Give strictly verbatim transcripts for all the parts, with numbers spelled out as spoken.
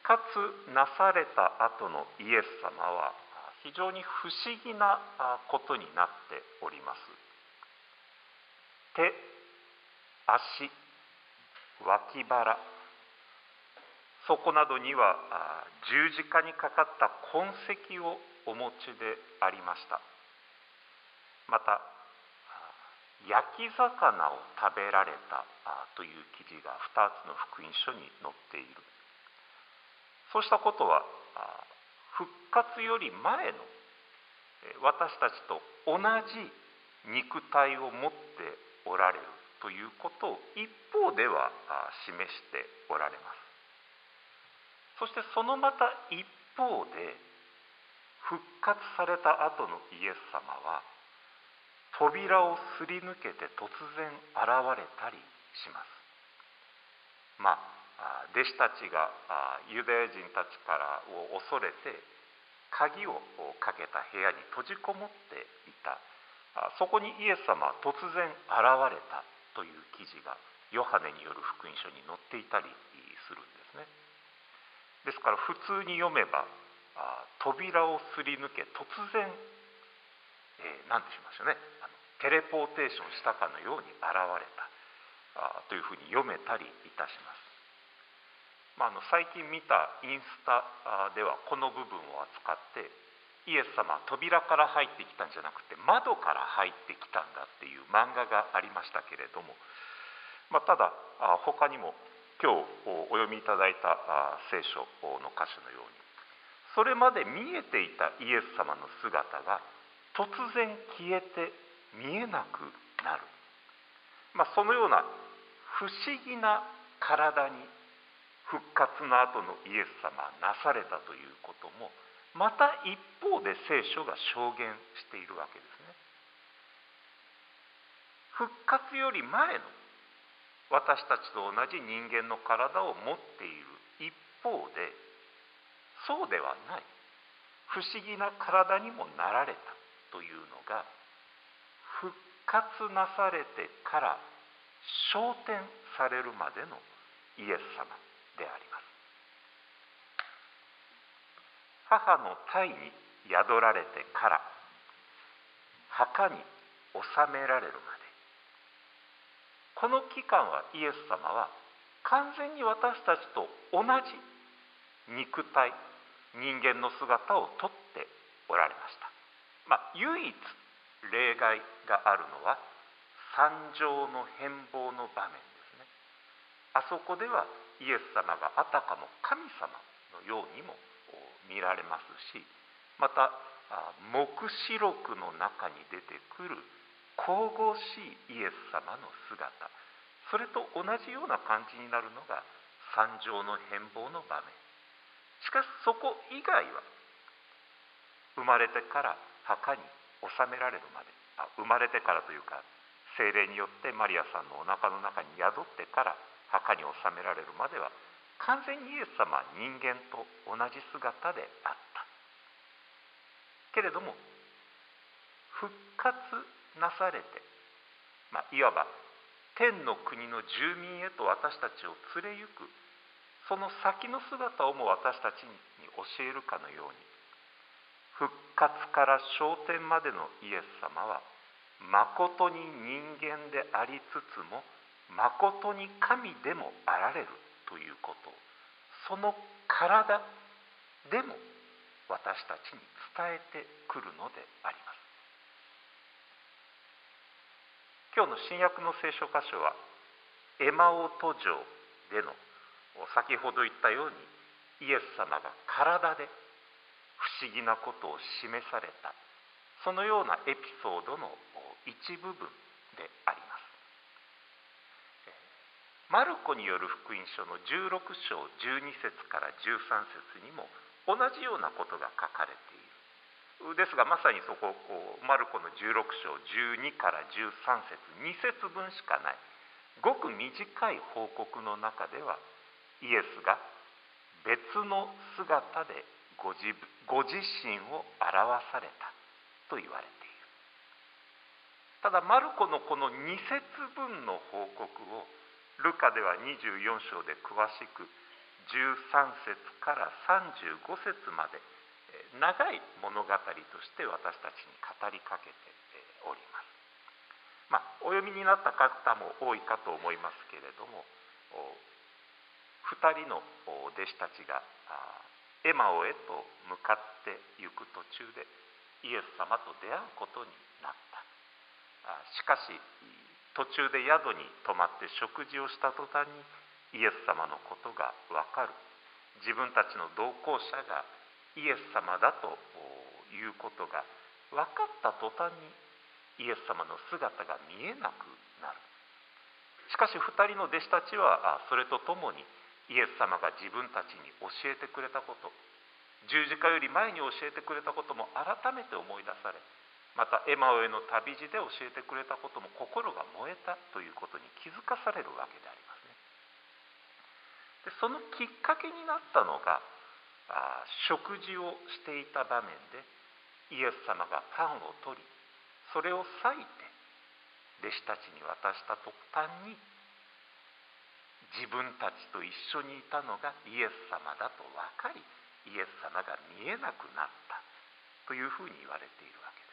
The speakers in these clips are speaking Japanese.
活なされた後のイエス様は非常に不思議なことになっております。手、足、脇腹、そこなどには十字架にかかった痕跡をお持ちでありました。また焼き魚を食べられたという記事がふたつの福音書に載っている。そうしたことは復活より前の私たちと同じ肉体を持っておられるということを一方では示しておられます。そしてそのまた一方で復活された後のイエス様は扉をすり抜けて突然現れたりします。まあ弟子たちがユダヤ人たちからを恐れて鍵をかけた部屋に閉じこもっていた。そこにイエス様は突然現れたという記事がヨハネによる福音書に載っていたりするんですね。ですから普通に読めば扉をすり抜け突然、えー、何てしましょうね、あのテレポーテーションしたかのように現れたというふうに読めたりいたします。まあ、あの最近見たインスタではこの部分を扱ってイエス様は扉から入ってきたんじゃなくて窓から入ってきたんだっていう漫画がありましたけれども、まあ、ただ他にも今日お読みいただいた聖書の箇所のようにそれまで見えていたイエス様の姿が突然消えて見えなくなる、まあ、そのような不思議な体に復活の後のイエス様はなされたということもまた一方で聖書が証言しているわけですね。復活より前の私たちと同じ人間の体を持っている一方でそうではない不思議な体にもなられたというのが復活なされてから昇天されるまでのイエス様であります。母の胎に宿られてから墓に納められるまでこの期間はイエス様は完全に私たちと同じ肉体人間の姿をとっておられました。まあ、唯一例外があるのは山上の変貌の場面ですね。あそこではイエス様があたかも神様のようにも見られますし、また黙示録の中に出てくる神々しいイエス様の姿、それと同じような感じになるのが山上の変貌の場面。しかしそこ以外は生まれてから墓に納められるまで、あ生まれてからというか聖霊によってマリアさんのお腹の中に宿ってから墓に納められるまでは完全にイエス様は人間と同じ姿であったけれども、復活なされて、まあ、いわば天の国の住民へと私たちを連れ行くその先の姿をも私たちに教えるかのように、復活から昇天までのイエス様はまことに人間でありつつもまことに神でもあられるということをその体でも私たちに伝えてくるのであります。今日の新約の聖書箇所はエマオ途上での先ほど言ったようにイエス様が体で不思議なことを示されたそのようなエピソードの一部分であります。マルコによる福音書のじゅうろく章じゅうに節からじゅうさん節にも同じようなことが書かれている。ですがまさにそこマルコのじゅうろく章じゅうにからじゅうさん節に節分しかないごく短い報告の中ではイエスが別の姿でご 自, ご自身を表されたと言われている。ただマルコのこのに節分の報告をルカではにじゅうよん章で詳しくじゅうさん節からさんじゅうご節まで長い物語として私たちに語りかけております。まあ、お読みになった方も多いかと思いますけれども、ふたりの弟子たちがエマオへと向かって行く途中でイエス様と出会うことになった。しかし途中で宿に泊まって食事をした途端にイエス様のことが分かる。自分たちの同行者がイエス様だということが分かった途端にイエス様の姿が見えなくなる。しかしふたりの弟子たちはそれとともにイエス様が自分たちに教えてくれたこと、十字架より前に教えてくれたことも改めて思い出され、またエマオへの旅路で教えてくれたことも心が燃えたということに気づかされるわけでありますね。でそのきっかけになったのがあ食事をしていた場面でイエス様がパンを取り、それを裂いて弟子たちに渡した途端に自分たちと一緒にいたのがイエス様だと分かり、イエス様が見えなくなったというふうに言われているわけです。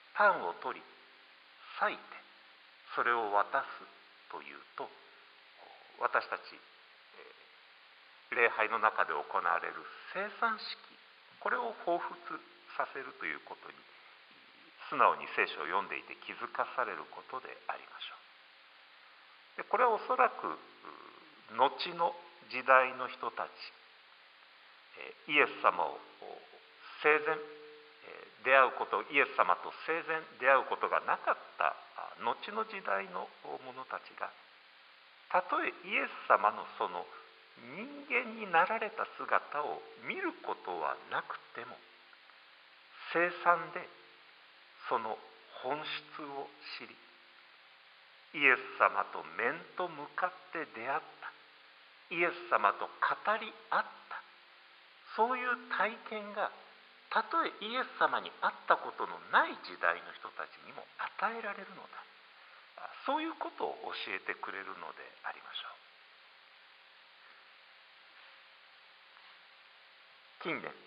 パンを取り裂いてそれを渡すというと、私たち礼拝の中で行われる聖餐式、これを彷彿させるということに素直に聖書を読んでいて気づかされることでありましょう。でこれはおそらく後の時代の人たち、イエス様を生前出会うこと、イエス様と生前出会うことがなかった後の時代の者たちが、たとえイエス様のその人間になられた姿を見ることはなくても、聖餐でその本質を知り、イエス様と面と向かって出会った、イエス様と語り合った、そういう体験がたとえイエス様に会ったことのない時代の人たちにも与えられるのだ。そういうことを教えてくれるのでありましょう。近年、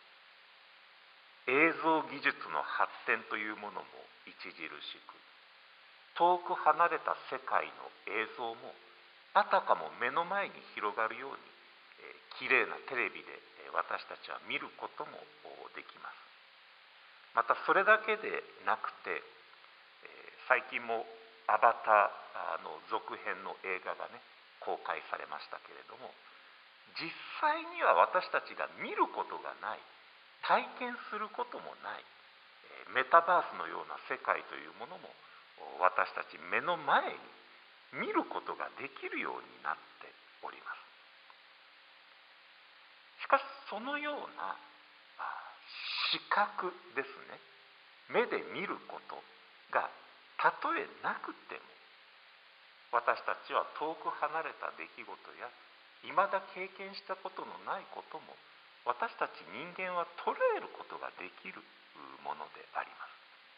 映像技術の発展というものも著しく、遠く離れた世界の映像もあたかも目の前に広がるように、えー、きれいなテレビで私たちは見ることもできます。またそれだけでなくて、えー、最近もアバターの続編の映画がね公開されましたけれども、実際には私たちが見ることがない、体験することもない、えー、メタバースのような世界というものも私たち目の前に見ることができるようになっております。しかしそのような視覚ですね、目で見ることがたとえなくても、私たちは遠く離れた出来事や未だ経験したことのないことも、私たち人間は捉えることができるものであります。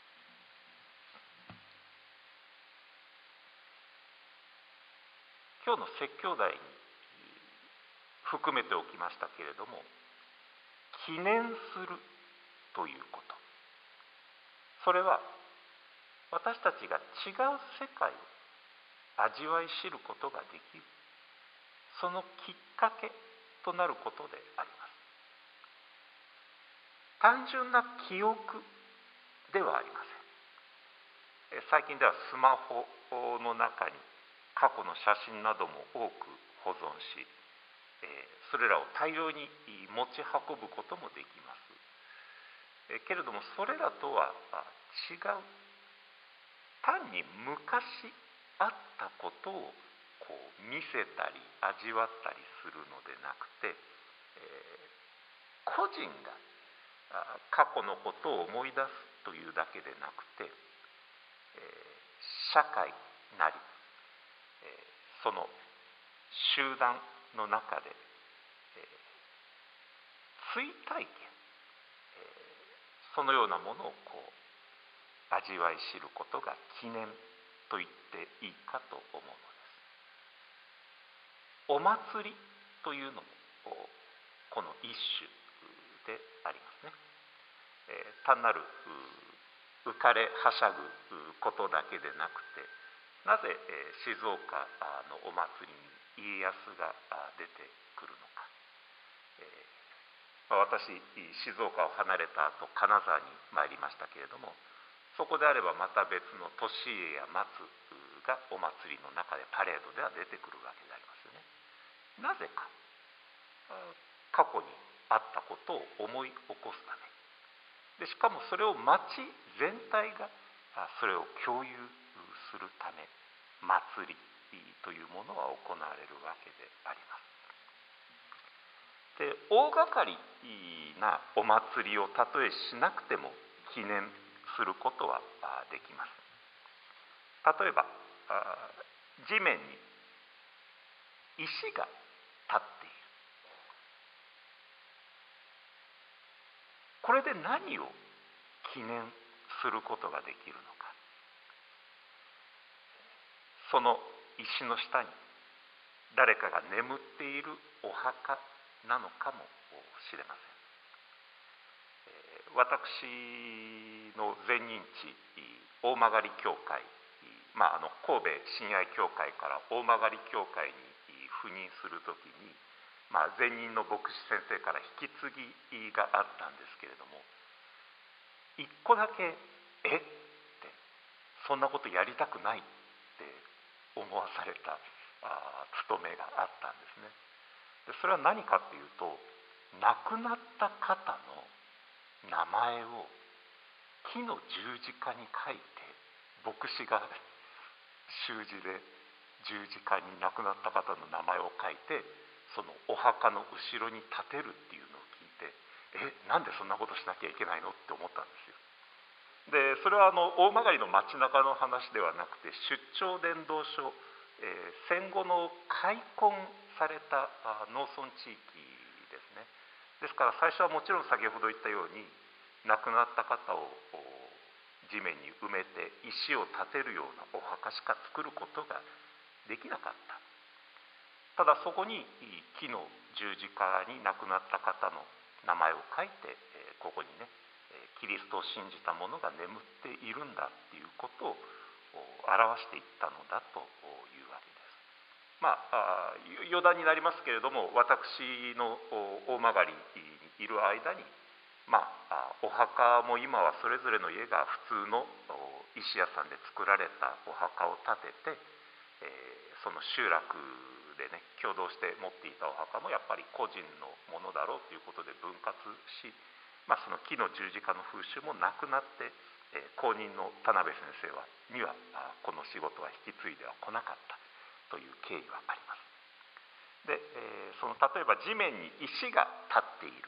今日の説教題に含めておきましたけれども、記念するということ、それは私たちが違う世界を味わい知ることができる、そのきっかけとなることであります。単純な記憶ではありません。最近ではスマホの中に過去の写真なども多く保存し、それらを大量に持ち運ぶこともできます。けれどもそれらとは違う、単に昔あったことをこう見せたり味わったりするのでなくて、個人が過去のことを思い出すというだけでなくて、社会なりその集団の中で追体験、そのようなものをこう味わい知ることが記念と言っていいかと思うのです。 お祭りというのもこの一種でありますね。えー、単なる浮かれはしゃぐことだけでなくて、なぜ、えー、静岡のお祭りに家康が出てくるのか、えーまあ、私静岡を離れた後金沢に参りましたけれども、そこであればまた別の利家や松がお祭りの中でパレードでは出てくるわけでありますよね。なぜか、過去にあったことを思い起こすためで、しかもそれを町全体がそれを共有するため、祭りというものは行われるわけであります。で、大掛かりなお祭りをたとえしなくても記念することはできます。例えば地面に石が立っている、これで何を記念することができるのか。その石の下に誰かが眠っているお墓なのかもしれません。私の前任地大曲教会、まあ、あの神戸親愛教会から大曲教会に赴任するときに、まあ、前任の牧師先生から引き継ぎがあったんですけれども、一個だけ「えっ?」て「そんなことやりたくない」って思わされたあ務めがあったんですね。でそれは何かっていうと、亡くなった方の名前を木の十字架に書いて、牧師が習字で十字架に亡くなった方の名前を書いて、そのお墓の後ろに立てるっていうのを聞いて、えなんでそんなことしなきゃいけないのって思ったんですよ。でそれはあの大曲の街中の話ではなくて、出張伝道所、えー、戦後の開墾された農村地域ですね。ですから最初はもちろん先ほど言ったように、亡くなった方を地面に埋めて石を建てるようなお墓しか作ることができなかった。ただそこに木の十字架に亡くなった方の名前を書いて、ここにねキリストを信じた者が眠っているんだっていうことを表していったのだというわけです。まあ余談になりますけれども、私の大曲にいる間に、まあお墓も今はそれぞれの家が普通の石屋さんで作られたお墓を建てて、えー、その集落でね共同して持っていたお墓もやっぱり個人のものだろうということで分割し、まあ、その木の十字架の風習もなくなって、えー、後任の田辺先生はにはこの仕事は引き継いでは来なかったという経緯はあります。で、えー、その例えば地面に石が立っている、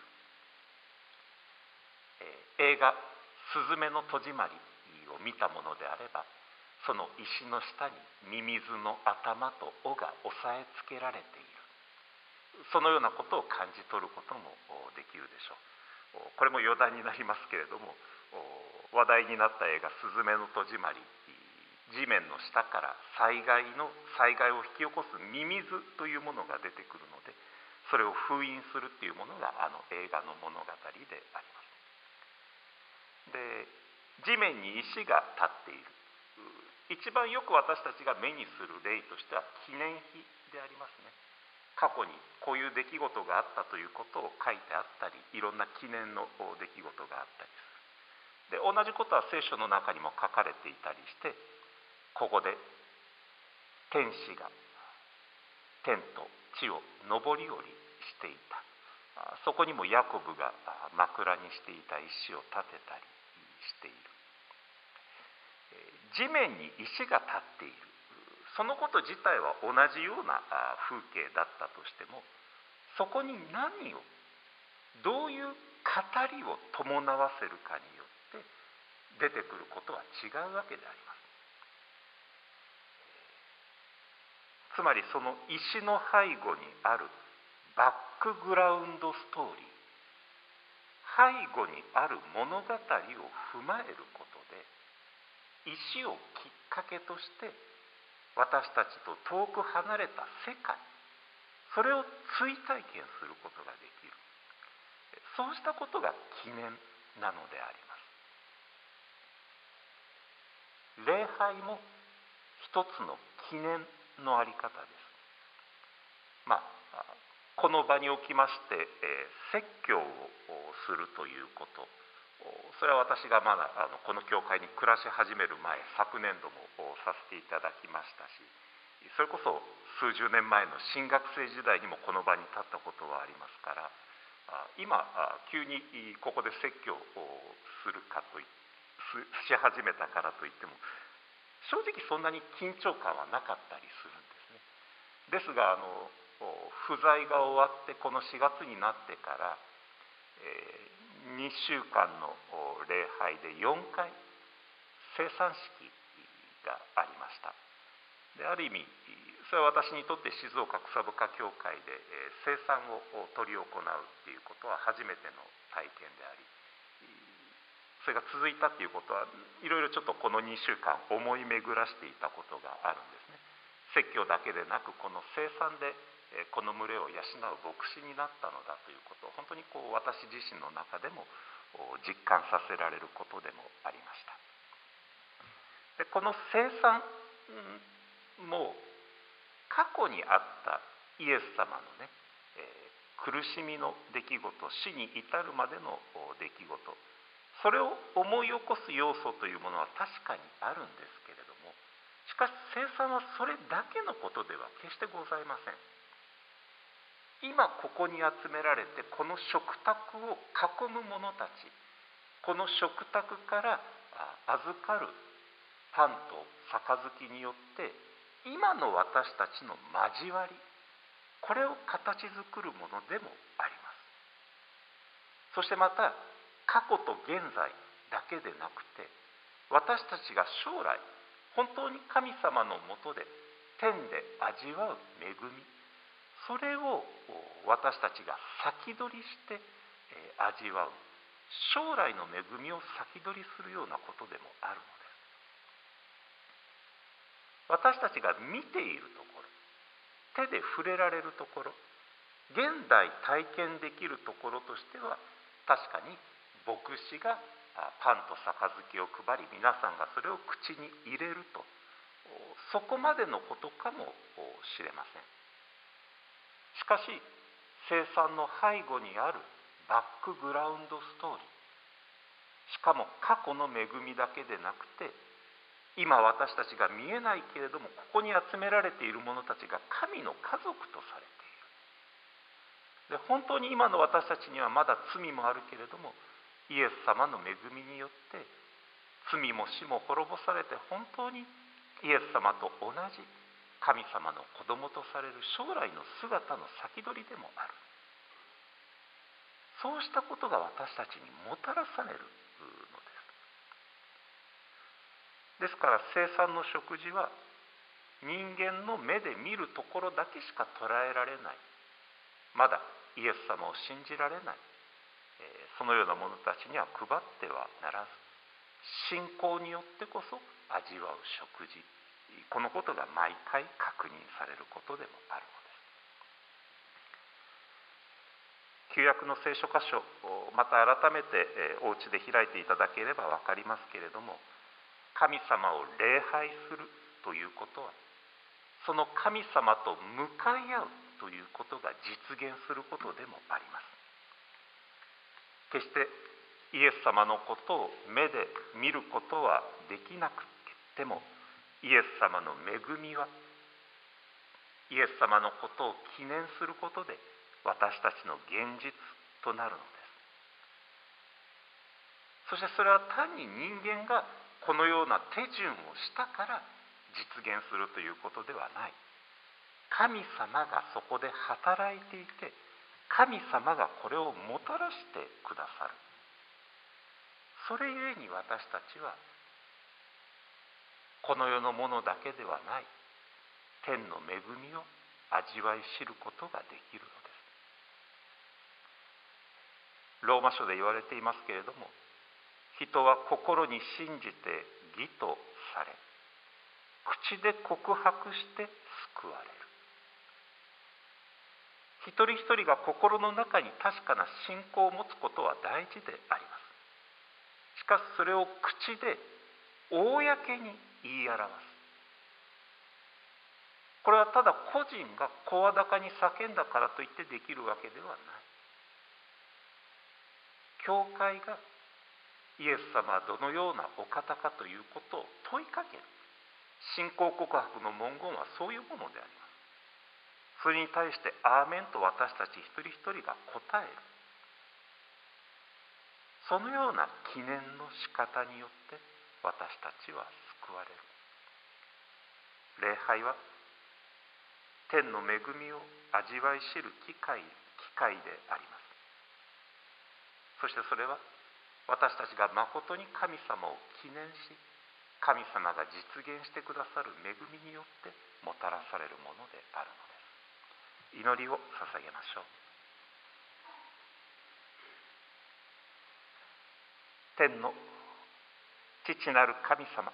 えー、映画「すずめの戸締まり」を見たものであれば、その石の下にミミズの頭と尾が押さえつけられている、そのようなことを感じ取ることもできるでしょう。これも余談になりますけれども、話題になった映画「すずめの戸締まり」、地面の下から災害の災害を引き起こすミミズというものが出てくるので、それを封印するっていうものがあの映画の物語であります。で、地面に石が立っている、一番よく私たちが目にする例としては記念碑でありますね。過去にこういう出来事があったということを書いてあったり、いろんな記念の出来事があったりする。で同じことは聖書の中にも書かれていたりして、ここで天使が天と地を上り下りしていた、そこにもヤコブが枕にしていた石を立てたりしている。地面に石が立っている、そのこと自体は同じような風景だったとしても、そこに何をどういう語りを伴わせるかによって出てくることは違うわけであります。つまりその石の背後にあるバックグラウンドストーリー、背後にある物語を踏まえることで、石をきっかけとして私たちと遠く離れた世界、 それを追体験することができる、そうしたことが記念なのであります。礼拝も一つの記念のあり方です。まあこの場におきまして、えー、説教をするということ、それは私がまだあのこの教会に暮らし始める前、昨年度もさせていただきましたし、それこそ数十年前の新学生時代にもこの場に立ったことはありますから、今急にここで説教をするかとし始めたからといっても、正直そんなに緊張感はなかったりするんですね。ですがあの不在が終わってこのしがつになってから、えー、にしゅうかんの礼拝でよんかい聖餐式がありました。である意味それは私にとって静岡草深教会で、えー、聖餐を執り行うっていうことは初めての体験であり、それが続いたっていうことはいろいろちょっとこのにしゅうかん思い巡らしていたことがあるんですね。説教だけでなくこの聖餐でこの群れを養う牧師になったのだということを本当にこう私自身の中でも実感させられることでもありました。でこの聖餐も過去にあったイエス様のね、えー、苦しみの出来事、死に至るまでの出来事、それを思い起こす要素というものは確かにあるんですけれども、しかし聖餐はそれだけのことでは決してございません。今ここに集められてこの食卓を囲む者たち、この食卓から預かるパンと杯によって今の私たちの交わり、これを形作るものでもあります。そしてまた過去と現在だけでなくて、私たちが将来本当に神様のもとで天で味わう恵み、それを私たちが先取りして味わう、将来の恵みを先取りするようなことでもあるのです。私たちが見ているところ、手で触れられるところ、現代体験できるところとしては、確かに牧師がパンと杯を配り、皆さんがそれを口に入れると、そこまでのことかもしれません。しかし聖餐の背後にあるバックグラウンドストーリー、しかも過去の恵みだけでなくて、今私たちが見えないけれどもここに集められている者たちが神の家族とされている。で本当に今の私たちにはまだ罪もあるけれども、イエス様の恵みによって罪も死も滅ぼされて、本当にイエス様と同じ神様の子供とされる将来の姿の先取りでもある。そうしたことが私たちにもたらされるのです。ですから聖餐の食事は人間の目で見るところだけしか捉えられない、まだイエス様を信じられない、そのような者たちには配ってはならず、信仰によってこそ味わう食事、このことが毎回確認されることでもあるのです。旧約の聖書箇所、また改めてお家で開いていただければ分かりますけれども、神様を礼拝するということは、その神様と向かい合うということが実現することでもあります。決してイエス様のことを目で見ることはできなくても、イエス様の恵みはイエス様のことを記念することで私たちの現実となるのです。そしてそれは単に人間がこのような手順をしたから実現するということではない。神様がそこで働いていて、神様がこれをもたらしてくださる。それゆえに私たちはこの世のものだけではない天の恵みを味わい知ることができるのです。ローマ書で言われていますけれども、人は心に信じて義とされ、口で告白して救われる。 一人一人が心の中に確かな信仰を持つことは大事であります。しかしそれを口で公に言い表す。これはただ個人が声高に叫んだからといってできるわけではない。教会がイエス様はどのようなお方かということを問いかける。信仰告白の文言はそういうものであります。それに対してアーメンと私たち一人一人が答える。そのような記念の仕方によって私たちは救われる。礼拝は天の恵みを味わい知る機会、機会であります。そしてそれは私たちがまことに神様を記念し、神様が実現してくださる恵みによってもたらされるものであるのです。祈りを捧げましょう。天の父なる神様、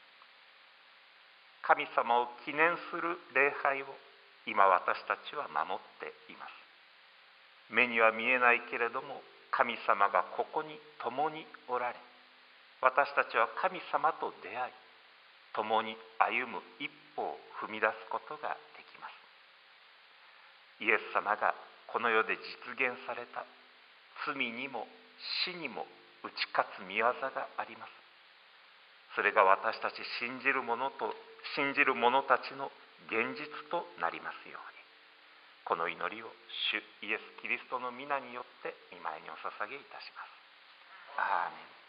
神様を記念する礼拝を今私たちは守っています。目には見えないけれども神様がここに共におられ、私たちは神様と出会い、共に歩む一歩を踏み出すことができます。イエス様がこの世で実現された罪にも死にも打ち勝つ御業があります。それが私たち信じる者と信じる者たちの現実となりますように、この祈りを主イエス・キリストの皆によって御前にお捧げいたします。アーメン。